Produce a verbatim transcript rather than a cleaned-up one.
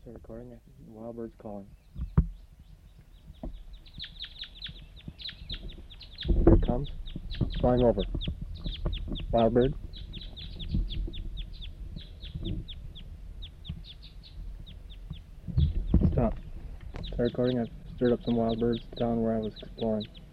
Start recording it. Wild birds calling. Here it comes. Flying over. Wild bird. Stop. Start recording. I've stirred up some wild birds down where I was exploring.